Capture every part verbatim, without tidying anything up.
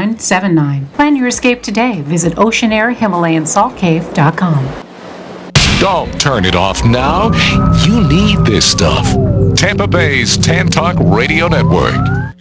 nine seven nine. Plan your escape today. Visit ocean air himalayan salt cave dot com. Don't turn it off now. You need this stuff. Tampa Bay's Tan Talk Radio Network.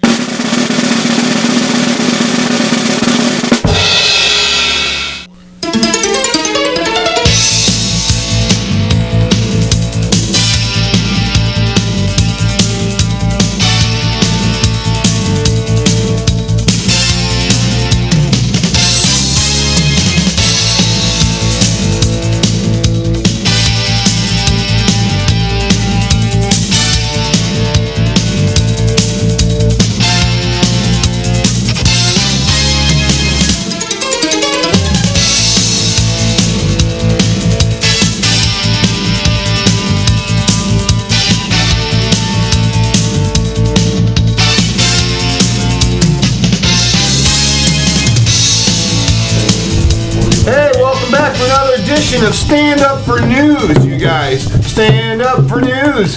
Of Stand Up for News, you guys. Stand up for news.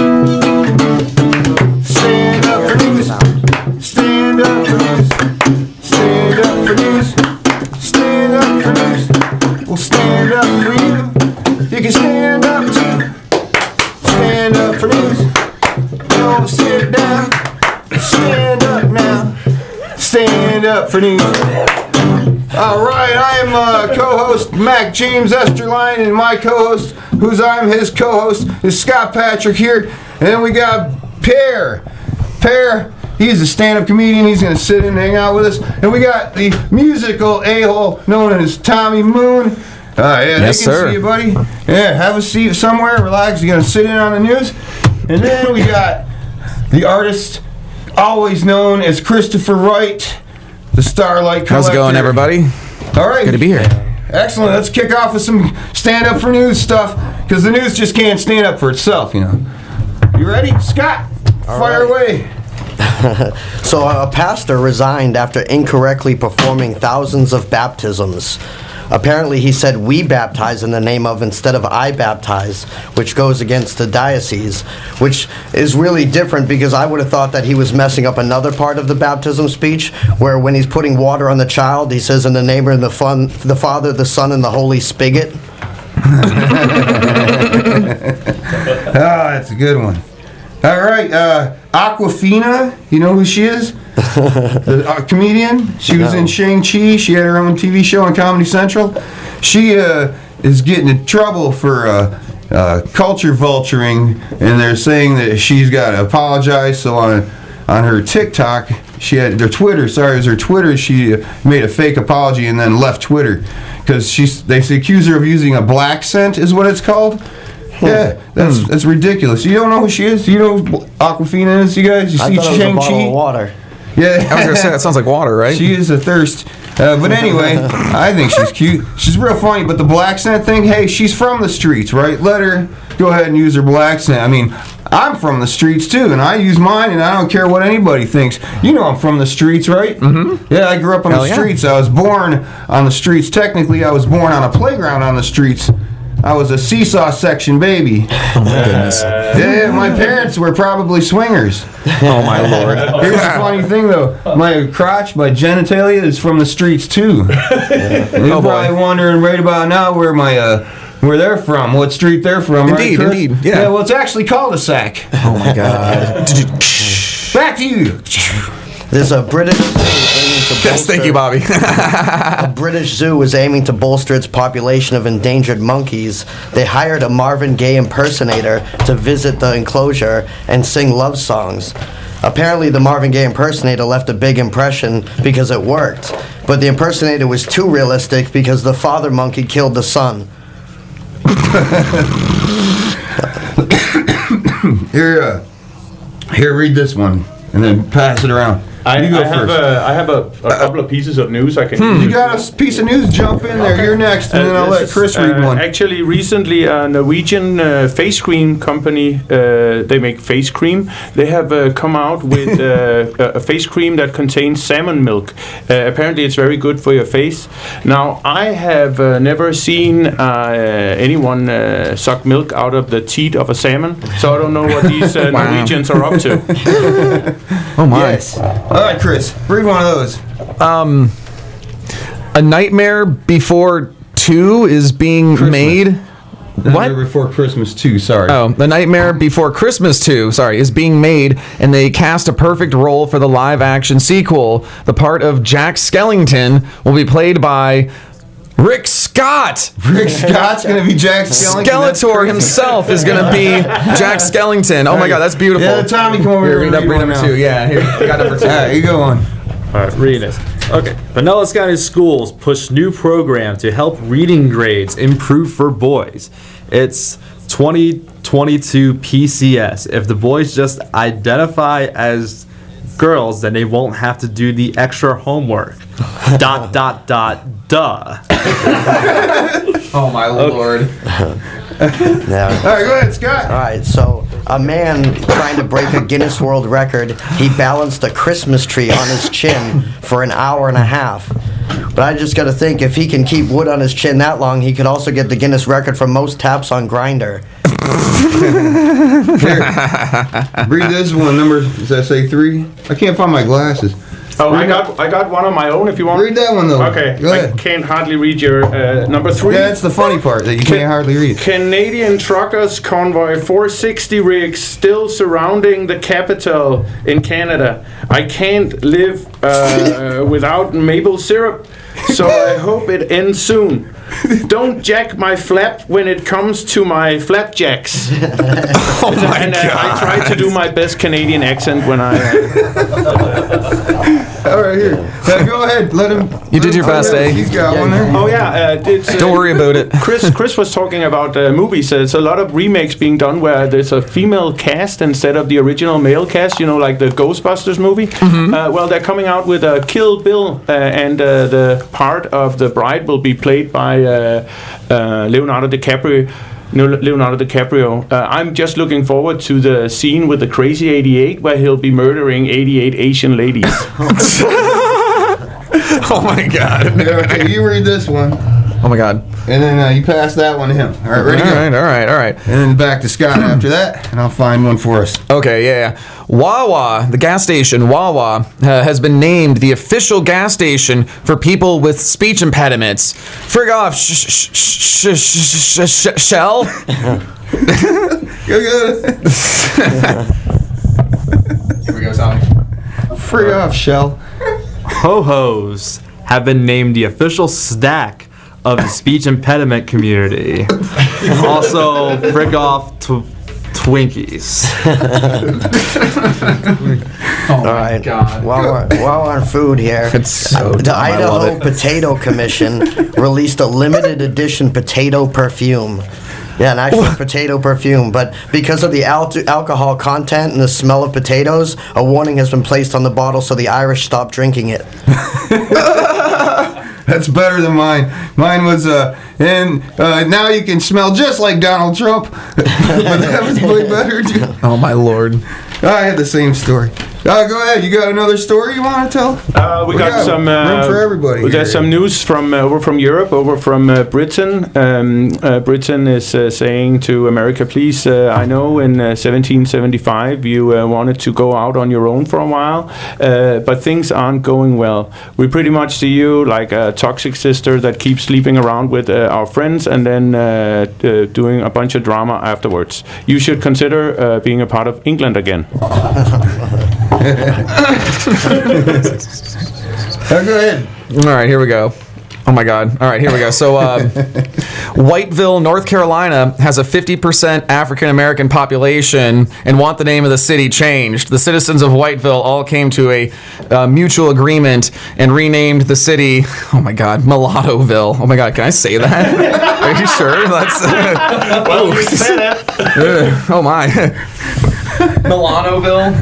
Stand up for news. Stand up for news. Stand up for news. Stand up for news. We'll stand up for you. You can stand up too. Stand up for news. Don't sit down. Stand up now. Stand up for news. All right, I am uh, co-host Mac James Esterline, and my co-host, who's I'm his co-host, is Scott Patrick here. And then we got Pear. Pear, he's a stand-up comedian. He's going to sit and hang out with us. And we got the musical a-hole known as Tommy Moon. Uh, yeah, yes, they can sir. see you, buddy. Yeah, have a seat somewhere, relax. You're going to sit in on the news. And then we got the artist, always known as Christopher Wright. The Starlight Collector. How's it going, everybody? All right. Good to be here. Excellent. Let's kick off with some stand up for news stuff, because the news just can't stand up for itself, you know. You ready? Scott, All fire right. away. So a pastor resigned after incorrectly performing thousands of baptisms. Apparently he said we baptize in the name of instead of I baptize, which goes against the diocese, which is really different because I would have thought that he was messing up another part of the baptism speech, where when he's putting water on the child, he says in the name of the, fun, the Father, the Son, and the Holy Spigot. Oh, that's a good one. All right, uh, Awkwafina, you know who she is? The uh, comedian. She was no. in Shang-Chi. She had her own T V show on Comedy Central. She uh, is getting in trouble for uh, uh, culture vulturing, and they're saying that she's got to apologize. So on on her TikTok, she had their Twitter. Sorry, it was her Twitter. She made a fake apology and then left Twitter because she's. They accuse her of using a black scent, is what it's called. Yeah, that's hmm. that's ridiculous. You don't know who she is? You know who Awkwafina is, you guys? You I see thought it was a bottle Shang-Chi? of water. Yeah, I was gonna say that sounds like water, right? She is a thirst. Uh, but anyway, I think she's cute. She's real funny. But the black scent thing, hey, she's from the streets, right? Let her go ahead and use her black scent. I mean, I'm from the streets too, and I use mine, and I don't care what anybody thinks. You know I'm from the streets, right? Mm-hmm. Yeah, I grew up on Hell the yeah. streets. I was born on the streets. Technically, I was born on a playground on the streets. I was a seesaw section baby. Oh my goodness. Yeah, my parents were probably swingers. Oh my lord. Here's the funny thing though. My crotch, my genitalia is from the streets too. Yeah. You're Oh, probably boy. wondering right about now where my uh where they're from, what street they're from, Indeed, right, Chris? indeed, yeah. Yeah, well it's actually cul-de-sac. Oh my god. Back to you. There's a British zoo aiming to bolster, Yes, thank you, Bobby. a British zoo is aiming to bolster its population of endangered monkeys. They hired a Marvin Gaye impersonator to visit the enclosure and sing love songs. Apparently, the Marvin Gaye impersonator left a big impression because it worked. But the impersonator was too realistic because the father monkey killed the son. Here, uh, here, read this one, and then pass it around. I, you go I have first. a, I have a, a couple of pieces of news I can. Hmm. You got a piece of news? Jump in there. Okay. You're next, and Uh, then I'll this let Chris is, read uh, one. Actually, recently, a Norwegian uh, face cream company, uh, they make face cream. They have uh, come out with uh, a a face cream that contains salmon milk. Uh, apparently, it's very good for your face. Now, I have uh, never seen uh, anyone uh, suck milk out of the teat of a salmon, so I don't know what these uh, Wow. Norwegians are up to. Oh my. Yes. All right, Chris, read one of those. Um, A Nightmare Before Two is being Christmas. made. What? Nightmare Before Christmas two, sorry. Oh, The Nightmare Before Christmas two, sorry, is being made, and they cast a perfect role for the live-action sequel. The part of Jack Skellington will be played by Rick Scott. Rick Scott's going to be Jack Skellington. That's Skeletor crazy. himself is going to be Jack Skellington. Oh my God, that's beautiful. Yeah, Tommy, come over here Here, and read, up, read read one number now. two. Yeah, here, we got number two. All right, you go on. All right, reading this. Okay. Pinellas County Schools push new program to help reading grades improve for boys. It's twenty twenty-two P C S. If the boys just identify as girls, then they won't have to do the extra homework. dot, dot, dot, duh. Oh my Lord. Yeah. All right, go ahead, Scott. All right, so a man trying to break a Guinness World Record, he balanced a Christmas tree on his chin for an hour and a half. But I just got to think, if he can keep wood on his chin that long, he could also get the Guinness record for most taps on Grindr. Here, read this one. Number, does that say three? I can't find my glasses. Oh, I Read got I got one of my own if you want. Read that one, though. Okay, Go I ahead. can't hardly read your uh, number three. Yeah, that's the funny part, that you can't hardly read. Canadian truckers convoy four sixty rigs still surrounding the capital in Canada. I can't live uh, without maple syrup, so I hope it ends soon. Don't jack my flap when it comes to my flapjacks. Oh my and uh, God. I try to do my best Canadian accent when I. Uh, All right, here. Uh, go ahead. Let him. You did your best, eh? He's got one there. oh yeah, uh, it's, uh, Don't worry about it. Chris, Chris was talking about uh, movies. There's a lot of remakes being done where there's a female cast instead of the original male cast. You know, like the Ghostbusters movie. Mm-hmm. Uh, well, they're coming out with a Kill Bill, uh, and uh, the part of the bride will be played by uh, uh, Leonardo DiCaprio. No, Leonardo DiCaprio. Uh, I'm just looking forward to the scene with the Crazy eighty-eight where he'll be murdering eighty-eight Asian ladies. Oh my God. Yeah, okay, you read this one, Oh my God. and then uh, you pass that one to him. All right, ready? All Go. right, all right, all right. And then back to Scott after that, and I'll find one for us. Okay, yeah, yeah. Wawa, the gas station, Wawa, uh, has been named the official gas station for people with speech impediments. Frig off, sh- sh- sh- sh- sh- sh- Shell. Go, go. Here we go, Tommy. Free off, Shell. Ho-hos have been named the official snack of the speech impediment community. Also, frick off tw- Twinkies. Oh All right. While we're, while we're on food here, It's so the dumb, I love Idaho it. Potato Commission released a limited edition potato perfume. Yeah, an actual potato perfume. But because of the al- alcohol content and the smell of potatoes, a warning has been placed on the bottle so the Irish stop drinking it. That's better than mine. Mine was, uh, and uh, now you can smell just like Donald Trump. But that was way better, too. Oh my Lord. I had the same story. Uh, go ahead. You got another story you want to tell? Uh, we, We got, got some uh, room for everybody We got here. some news from uh, over from Europe, over from uh, Britain. Um, uh, Britain is uh, saying to America, please. Uh, I know in uh, seventeen seventy-five you uh, wanted to go out on your own for a while, uh, but things aren't going well. We pretty much see you like a toxic sister that keeps sleeping around with uh, our friends and then uh, uh, doing a bunch of drama afterwards. You should consider uh, being a part of England again. Uh, go ahead. All right, here we go. Oh my God. All right, here we go. So, uh, Whiteville, North Carolina has a fifty percent African American population and want the name of the city changed. The citizens of Whiteville all came to a uh, mutual agreement and renamed the city, oh my God, Mulattoville. Oh my God, can I say that? Are you sure? That's, uh, Well, you said it. oh my. Milanoville.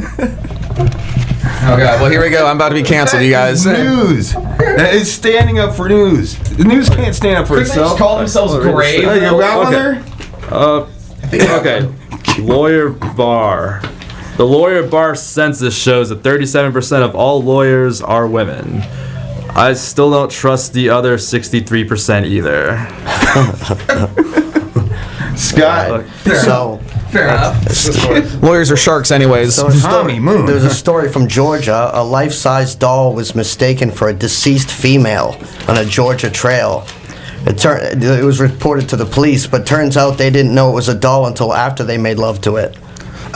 Oh God, well here we go. I'm about to be canceled, you guys. News. That is standing up for news. The news can't stand up for itself. themselves grave? Oh, you got one Okay. there? Uh, okay. Lawyer bar. The lawyer bar census shows that thirty-seven percent of all lawyers are women. I still don't trust the other sixty-three percent either. Scott. So, Fair enough. Lawyers are sharks, anyways. So a story, Tommy Moon. There's a story from Georgia. A life-size doll was mistaken for a deceased female on a Georgia trail. It, tur- it was reported to the police, but turns out they didn't know it was a doll until after they made love to it.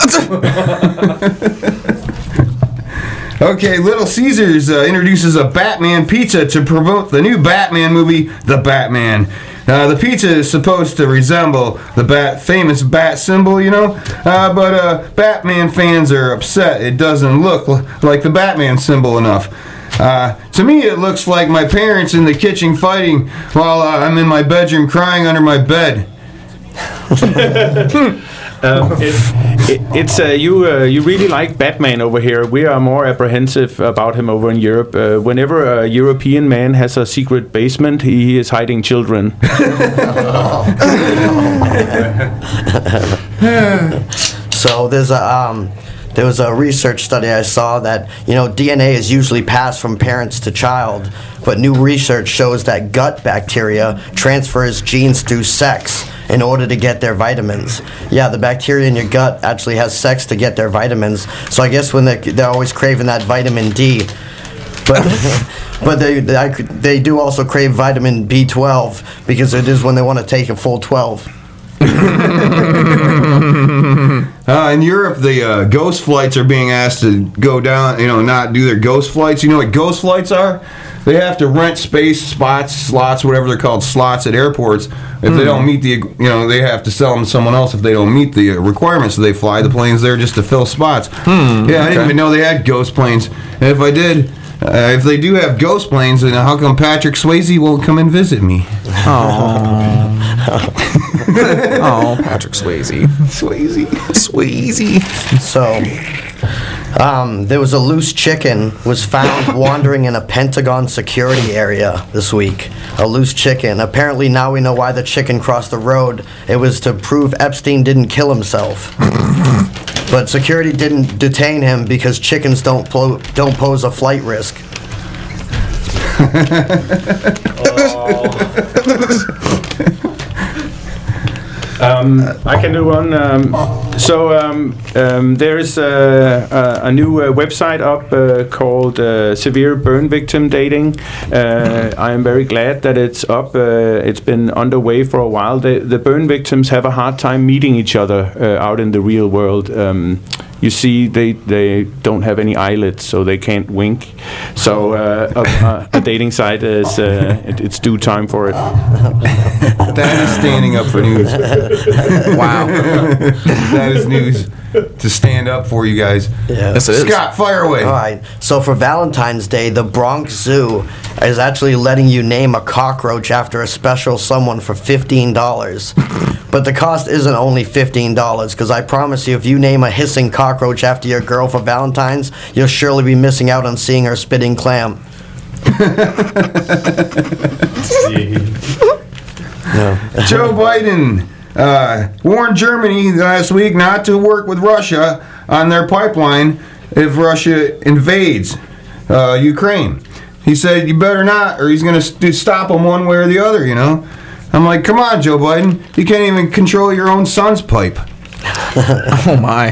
Okay, Little Caesars uh, introduces a Batman pizza to promote the new Batman movie, The Batman. Uh, the pizza is supposed to resemble the bat, famous bat symbol, you know, uh, but uh, Batman fans are upset it doesn't look l- like the Batman symbol enough. Uh, to me, it looks like my parents in the kitchen fighting while uh, I'm in my bedroom crying under my bed. Um, it, it, it's uh, you. Uh, you really like Batman over here. We are more apprehensive about him over in Europe. Uh, whenever a European man has a secret basement, he is hiding children. So there's a um, there was a research study I saw that, you know, D N A is usually passed from parents to child, but new research shows that gut bacteria transfers genes through sex in order to get their vitamins. Yeah, the bacteria in your gut actually has sex to get their vitamins. So I guess when they they're always craving that vitamin D, but but they they, I could- they do also crave vitamin B twelve because it is when they want to take a full twelve. Uh, in Europe, the uh, ghost flights are being asked to go down, you know, not do their ghost flights. You know what ghost flights are? They have to rent space, spots, slots, whatever they're called, slots at airports. If they don't meet the, you know, they have to sell them to someone else if they don't meet the uh, requirements. So they fly the planes there just to fill spots. Yeah, I didn't even know they had ghost planes. And if I did, uh, if they do have ghost planes, then how come Patrick Swayze won't come and visit me? Oh, Patrick Swayze. Swayze. Swayze. So, um, there was a loose chicken was found wandering in a Pentagon security area this week. A loose chicken. Apparently now we know why the chicken crossed the road. It was to prove Epstein didn't kill himself. But security didn't detain him because chickens don't plo- don't pose a flight risk. Um, I can do one. Um, so um, um, there's uh, a, a new uh, website up uh, called uh, Severe Burn Victim Dating. Uh, I am very glad that it's up. Uh, it's been underway for a while. The, the burn victims have a hard time meeting each other uh, out in the real world. Um, you see, they, they don't have any eyelids, so they can't wink. So uh, a, a dating site is uh, it, it's due time for it. That is standing up for news. Wow. That is news to stand up for you guys. Yeah. Yes, it is. Scott, fire away. All right. So for Valentine's Day, the Bronx Zoo is actually letting you name a cockroach after a special someone for fifteen dollars. But the cost isn't only fifteen dollars, because I promise you, if you name a hissing cockroach after your girl for Valentine's, you'll surely be missing out on seeing her spitting clam. Joe Biden uh, warned Germany last week not to work with Russia on their pipeline if Russia invades uh, Ukraine. He said, you better not, or he's going to st- stop them one way or the other, you know? I'm like, come on, Joe Biden. You can't even control your own son's pipe. Oh, my.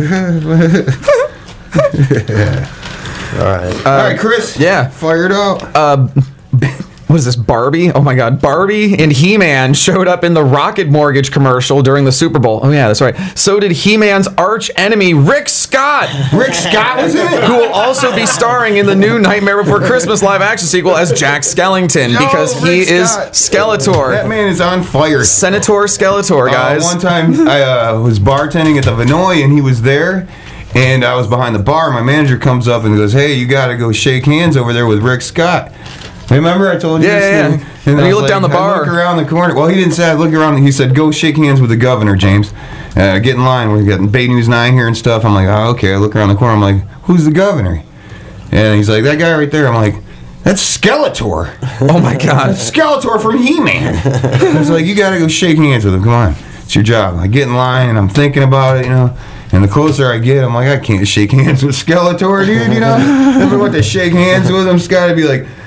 All right. All right, Chris. yeah. Fire it out. What is this, Barbie? Oh my God, Barbie and He-Man showed up in the Rocket Mortgage commercial during the Super Bowl. Oh yeah, that's right. So did He-Man's arch enemy, Rick Scott. Rick Scott was in it? Who will also be starring in the new Nightmare Before Christmas live action sequel as Jack Skellington, because Oh, he Rick is Scott. Skeletor. That man is on fire. Senator Skeletor, guys. Uh, one time I uh, was bartending at the Vinoy and he was there, and I was behind the bar. My manager comes up and goes, "Hey, you got to go shake hands over there with Rick Scott." Remember I told you Yeah, this yeah, thing? yeah. And I you was look down the I bar. look around the corner. Well, he didn't say I look around. He said, "Go shake hands with the governor, James. Uh, get in line. We're getting Bay News nine here and stuff." I'm like, "Oh, okay." I look around the corner. I'm like, "Who's the governor?" And he's like, "That guy right there." I'm like, "That's Skeletor. Oh my God. Skeletor from He-Man." I was like, "You got to go shake hands with him. Come on. It's your job." I get in line and I'm thinking about it, you know. And the closer I get, I'm like, I can't shake hands with Skeletor, dude, you know? If I want to shake hands with him, it's got to be like,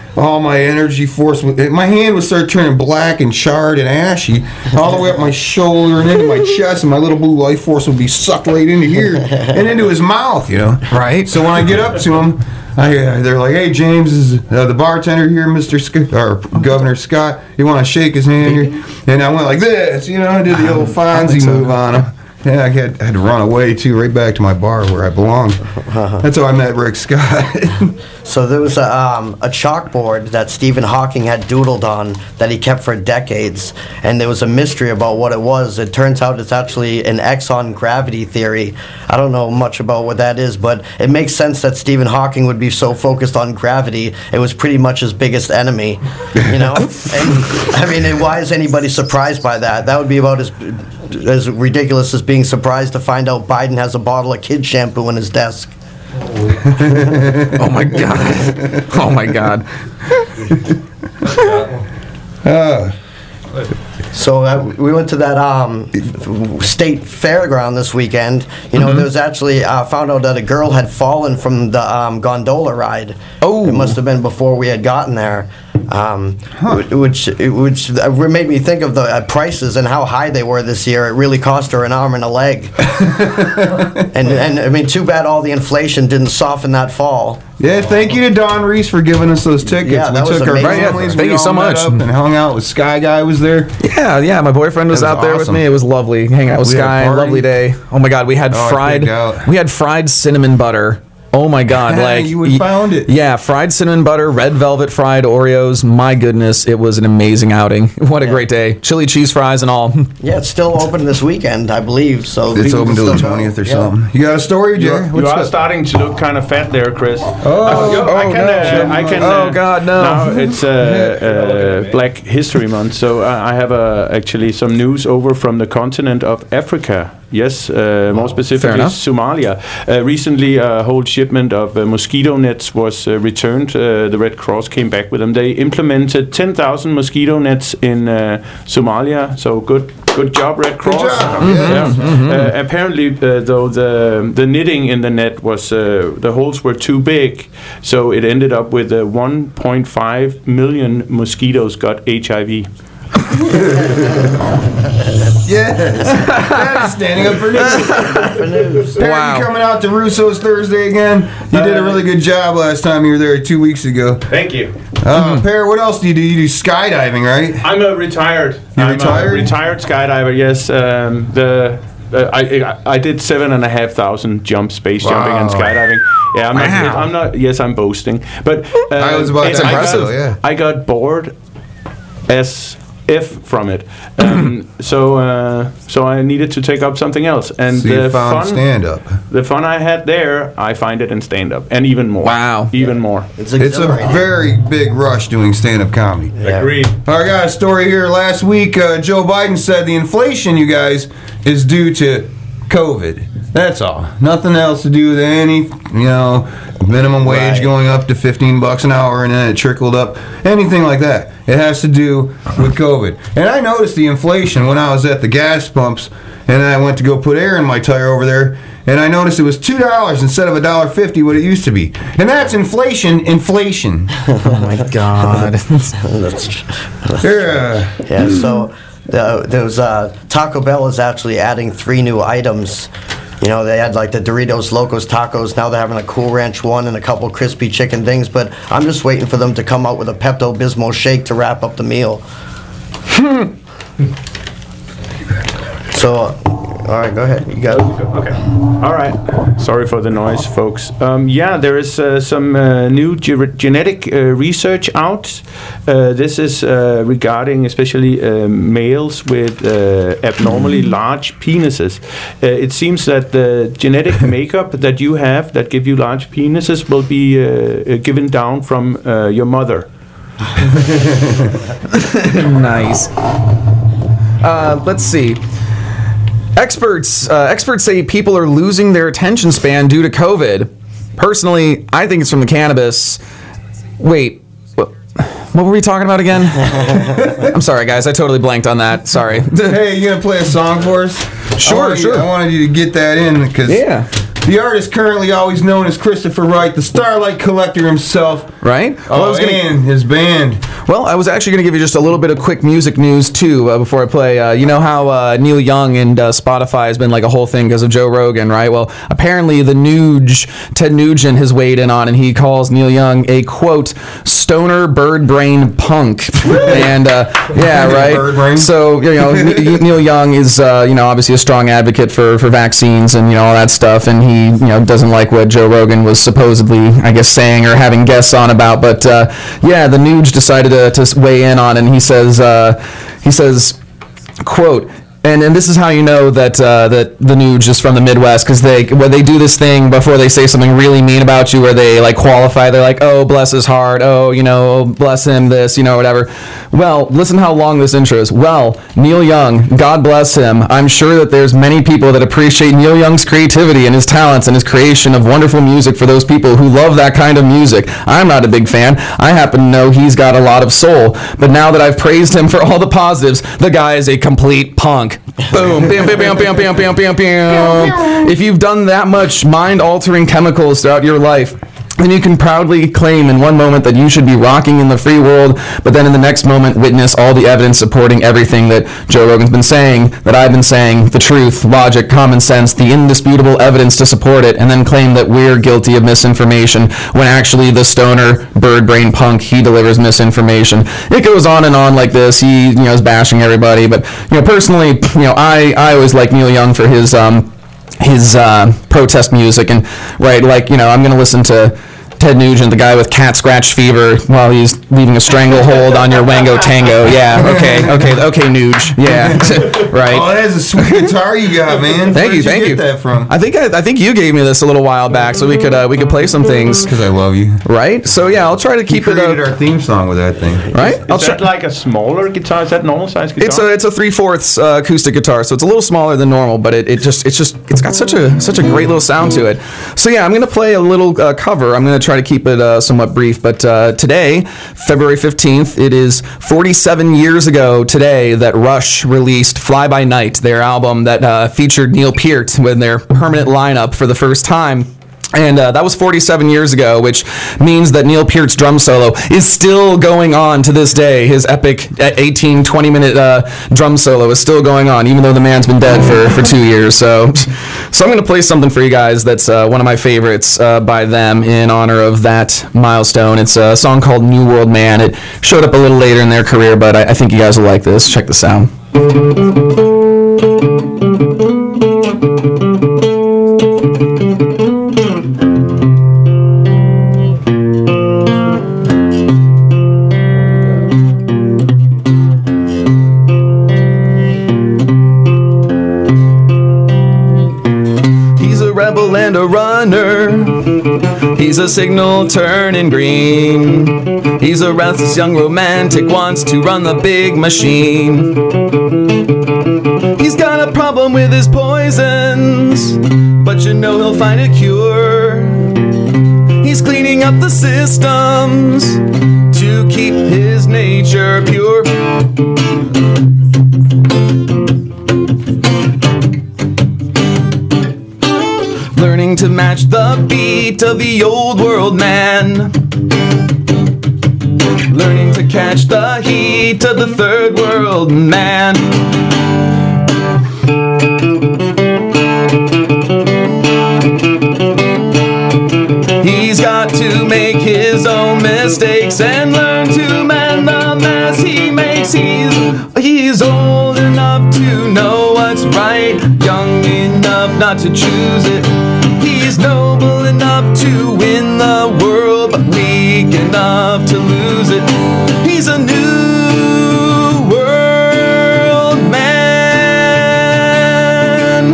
all my energy force, would, my hand would start turning black and charred and ashy, all the way up my shoulder and into my chest, and my little blue life force would be sucked right into here and into his mouth, you know. Right. So when I get up to him, I, uh, they're like, "Hey, James, is uh, the bartender here, Mister Scott, or Governor Scott? You want to shake his hand here?" And I went like this, you know, I did the old Fonzie so. move on him. Yeah, I had, had to run away, too, right back to my bar where I belonged. That's how I met Rick Scott. So there was a, um, a chalkboard that Stephen Hawking had doodled on that he kept for decades, and there was a mystery about what it was. It turns out it's actually an Exxon gravity theory. I don't know much about what that is, but it makes sense that Stephen Hawking would be so focused on gravity. It was pretty much his biggest enemy, you know? And, I mean, and why is anybody surprised by that? That would be about as, as ridiculous as being surprised to find out Biden has a bottle of kid shampoo in his desk. Oh my god. Oh my god. uh, So uh, we went to that um, f- state fairground this weekend. You know, Mm-hmm. there was actually uh, found out that a girl had fallen from the um, gondola ride. Oh. It must have been before we had gotten there. Um, wh- Which which uh, made me think of the uh, prices and how high they were this year. It really cost her an arm and a leg. and and I mean, too bad all the inflation didn't soften that fall. yeah, thank you to Don Reese for giving us those tickets. Yeah, that we was took our amazing. families. Thank we you so all met much. up and hung out with Sky Guy was there. Yeah, yeah. My boyfriend was, That was out there with awesome. me. It was lovely hanging out with We had a Sky. party. Lovely day. Oh my god, we had Oh, I fried. picked out. We had fried cinnamon butter. Oh my god, Yeah, like you had y- found it. Yeah, fried cinnamon butter, red velvet fried Oreos. My goodness, it was an amazing outing. What a great day. Chili cheese fries and all. Yeah, it's still open this weekend, I believe. So It's people open can till the still go. twentieth or Yeah. something. You got a story, You Jerry? are, you What's are up? starting to look kind of fat there, Chris. Oh, I oh, can, no. uh, I can. Oh, uh, God, no. Now it's uh, uh, Black History Month, so uh, I have uh, actually some news over from the continent of Africa. Yes, uh, more specifically enough. Somalia. Uh, recently, a whole shipment of uh, mosquito nets was uh, returned. Uh, the Red Cross came back with them. They implemented ten thousand mosquito nets in uh, Somalia. So good, good job, Red Cross. job, Yeah. Uh, apparently, uh, though the the knitting in the net was uh, the holes were too big, so it ended up with uh, one point five million mosquitoes got H I V. Yes. That is standing up for news. For news. Perry, Wow. you coming out to Russo's Thursday again? You did a really good job last time you were there two weeks ago. Thank you. Uh, Perry, what else do you do? You do skydiving, right? I'm a retired. You're I'm retired? A retired skydiver. Yes. Um, the uh, I, I I did seven and a half thousand jumps, base jumping and Wow. skydiving. Yeah, I'm Wow. not. I'm not. Yes, I'm boasting. But uh, I was about and to I impressive. got- yeah. I got bored as if from it. Um, so uh, so I needed to take up something else. And So the you found fun stand-up. the fun I had there, I find it in stand up, and even more. Wow. Even more. It's It's a exhilarating. very big rush doing stand-up comedy. Yeah. Agreed. I got a story here. Last week, uh, Joe Biden said the inflation, you guys, is due to COVID. That's all. Nothing else to do with any, you know, minimum wage Right. going up to fifteen bucks an hour and then it trickled up. Anything like that. It has to do with COVID. And I noticed the inflation when I was at the gas pumps and I went to go put air in my tire over there. And I noticed it was two dollars instead of a dollar fifty, what it used to be. And that's inflation, inflation. Oh my god. That's- Yeah. Yeah, so the, there was uh, Taco Bell is actually adding three new items. You know, they had like the Doritos Locos Tacos. Now they're having a Cool Ranch one and a couple crispy chicken things. But I'm just waiting for them to come out with a Pepto Bismol shake to wrap up the meal. So, all right, go ahead. You got it. Okay. All right. Sorry for the noise, folks. Um, yeah, there is uh, some uh, new ge- genetic uh, research out. Uh, this is uh, regarding especially uh, males with uh, abnormally large penises. Uh, it seems that the genetic makeup that you have that give you large penises will be uh, uh, given down from uh, your mother. Nice. Uh, let's see. Experts uh, experts say people are losing their attention span due to COVID. Personally, I think it's from the cannabis. Wait, what, what were we talking about again? I'm sorry, guys. I totally blanked on that. Sorry. Hey, you gonna play a song for us? Sure, I wanted sure. You, I wanted you to get that in because Yeah. The artist currently always known as Christopher Wright, the Starlight Collector himself. Right? Oh, I was gonna, and his band. well, I was actually going to give you just a little bit of quick music news, too, uh, before I play. Uh, you know how uh, Neil Young and uh, Spotify has been like a whole thing because of Joe Rogan, right? Well, apparently the Nuge, Ted Nugent has weighed in on, and he calls Neil Young a, quote, stoner bird brain punk. and, uh, yeah, right? Bird brain. So, you know, N- Neil Young is, uh, you know, obviously a strong advocate for, for vaccines and, you know, all that stuff, and he, you know, doesn't like what Joe Rogan was supposedly, I guess, saying or having guests on about. But, uh, yeah, the Nuge decided to, to weigh in on it, and he says, uh, he says, quote, And and this is how you know that uh, that the Nuge is from the Midwest, because they when they do this thing before they say something really mean about you, where they like qualify, they're like, oh, bless his heart, oh, you know, bless him, this, you know, whatever. Well, listen how long this intro is. Well, Neil Young, God bless him. I'm sure that there's many people that appreciate Neil Young's creativity and his talents and his creation of wonderful music for those people who love that kind of music. I'm not a big fan. I happen to know he's got a lot of soul, but now that I've praised him for all the positives, the guy is a complete punk. Boom. Bam, bam, bam, bam, bam, bam, bam, bam. If you've done that much mind-altering chemicals throughout your life, then you can proudly claim in one moment that you should be rocking in the free world, but then in the next moment witness all the evidence supporting everything that Joe Rogan's been saying, that I've been saying, the truth, logic, common sense, the indisputable evidence to support it, and then claim that we're guilty of misinformation when actually the stoner bird brain punk, he delivers misinformation. It goes on and on like this. He, you know, is bashing everybody, but, you know, personally, you know, I, I always like Neil Young for his, um, his uh, protest music, and right, like, you know, I'm gonna listen to Ted Nugent, the guy with cat scratch fever, while he's leaving a stranglehold on your Wango Tango. Yeah, okay, okay, okay, Nuge. Yeah, right. Oh, that is a sweet guitar you got, man. Thank Where'd you, thank get you. that from? I think I, I think you gave me this a little while back, so we could uh, we could play some things, Because I love you. right? So yeah, I'll try to He keep it created uh, our theme song with that thing. right. I'll Is try. that like a smaller guitar? Is that normal size guitar? It's a it's a three fourths uh, acoustic guitar, so it's a little smaller than normal, but it, it just it's just it's got such a such a great little sound to it. So yeah, I'm gonna play a little uh, cover. I'm gonna try to keep it uh, somewhat brief, but uh, today, February fifteenth, it is forty-seven years ago today that Rush released "Fly By Night," their album that uh, featured Neil Peart with their permanent lineup for the first time. And uh, that was forty-seven years ago, which means that Neil Peart's drum solo is still going on to this day. His epic eighteen, twenty minute uh, drum solo is still going on, even though the man's been dead for, for two years. So so I'm going to play something for you guys that's uh, one of my favorites uh, by them in honor of that milestone. It's a song called New World Man. It showed up a little later in their career, but I, I think you guys will like this. Check this out. And a runner, he's a signal turning green. He's a restless young romantic, wants to run the big machine. He's got a problem with his poisons, but you know he'll find a cure. He's cleaning up the systems to keep his nature pure. Learning to match the beat of the old world man. Learning to catch the heat of the third world man. He's got to make his own mistakes and learn to mend the mess he makes. He's, he's old enough to know what's right, young enough not to choose it. He's noble enough to win the world, but weak enough to lose it. He's a new world man.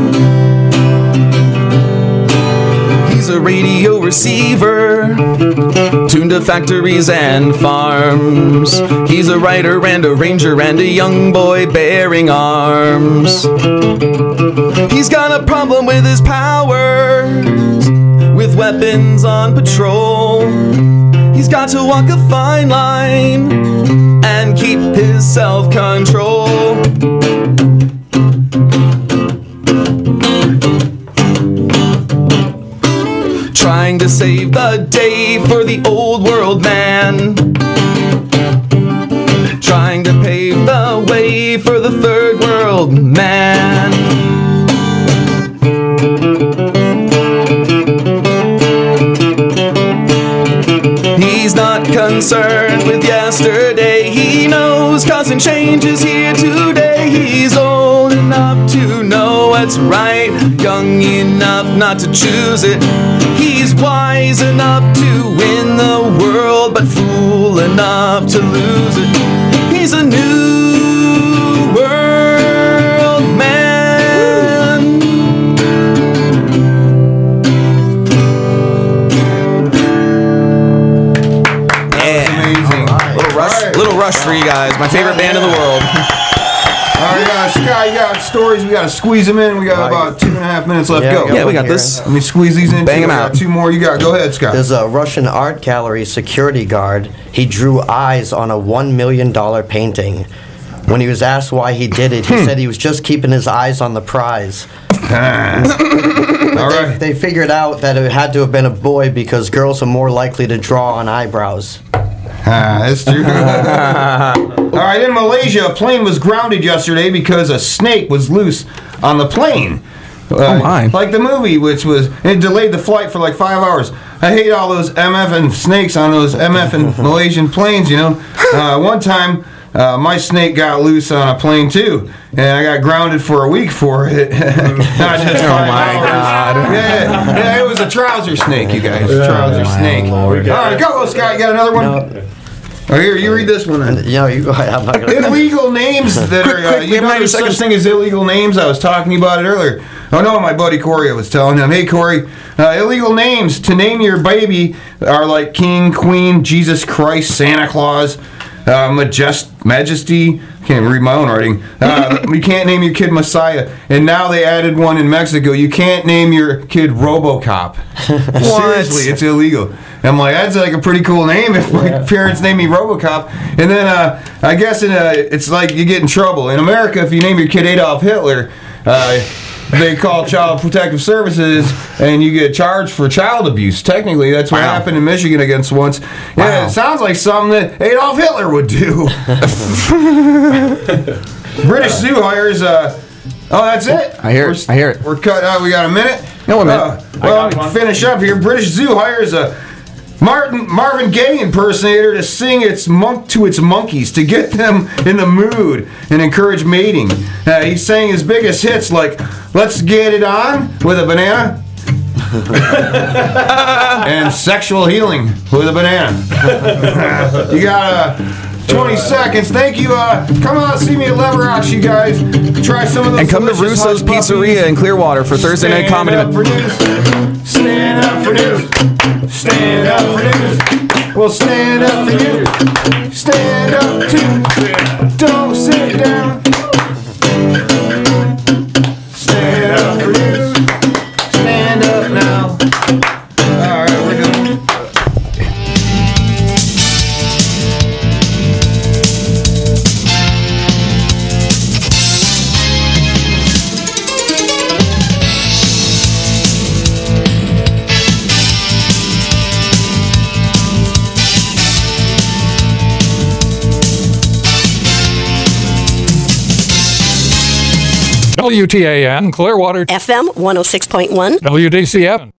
He's a radio receiver, tuned to factories and farms. He's a writer and a ranger and a young boy bearing arms. He's got a problem with his powers, with weapons on patrol. He's got to walk a fine line and keep his self-control. save the day for the old world man. Trying to pave the way for the third world man. He's not concerned with yesterday. He knows constant change is here today. He's old enough to know what's right, young enough not to choose it. He's wise enough to win the world, but fool enough to lose it. He's a new world man. Rush, Little Rush for you guys. My favorite band in the world. All right, uh, Sky, you got stories. We got to squeeze them in. We got about two and a half minutes left. Yeah, Go. go. Yeah, we got this. Let me squeeze these in. Bang too. 'em I got out. Two more. You got. Go ahead, Scott. There's a Russian art gallery security guard. He drew eyes on a one million dollars painting. When he was asked why he did it, he said he was just keeping his eyes on the prize. All right. They figured out that it had to have been a boy because girls are more likely to draw on eyebrows. Ah, that's true. All right, in Malaysia, a plane was grounded yesterday because a snake was loose on the plane. Uh, Oh, my. Like the movie, which was, it delayed the flight for like five hours. I hate all those M F and snakes on those M F and Malaysian planes, you know. Uh, one time, uh, my snake got loose on a plane too, and I got grounded for a week for it. Not just Oh, five my hours. God. Yeah, yeah, it was a trouser snake, you guys. Trouser snake. All right, go, Scott. You got another one? No. Oh, here, you read this one then. You know, you go ahead. I'm not gonna. Illegal names that are, uh, quick, we you have know, ninety there's such seconds. thing as illegal names. I was talking about it earlier. Oh no, my buddy Corey, I was telling him, hey Corey, uh, illegal names to name your baby are like King, Queen, Jesus Christ, Santa Claus, uh, Majest, Majesty. Can't read my own writing. Uh, you can't name your kid Messiah. And now they added one in Mexico. You can't name your kid RoboCop. Seriously, it's illegal. I'm like, that's like a pretty cool name if my parents name me RoboCop. And then uh, I guess in a, it's like you get in trouble. In America, if you name your kid Adolf Hitler, uh, they call Child Protective Services and you get charged for child abuse. Technically, that's what Wow. happened in Michigan against once. Yeah, Wow. it sounds like something that Adolf Hitler would do. British Zoo hires. Uh, oh, that's it. I hear it. We're, I hear it. We're cut. Uh, we got a minute. No, a minute. Uh, well, got one. finish up here. British Zoo hires a Martin Marvin Gaye impersonator to sing its monk to its monkeys to get them in the mood and encourage mating. Uh, he sang his biggest hits like "Let's Get It On" with a banana. And "Sexual Healing" with a banana. You got uh, twenty seconds. Thank you. Uh, come out, see me at Lever Rocks, you guys. Try some of those. And come to delicious Russo's hush puppies. Pizzeria in Clearwater for Thursday Night Stand Comedy. up for news. Stand up for news. Stand up for news. Well, stand up for you. Stand up too. Don't sit down. Stand up for news. Stand up now. All right, we're done. W T A N Clearwater, F M one oh six point one. W D C F.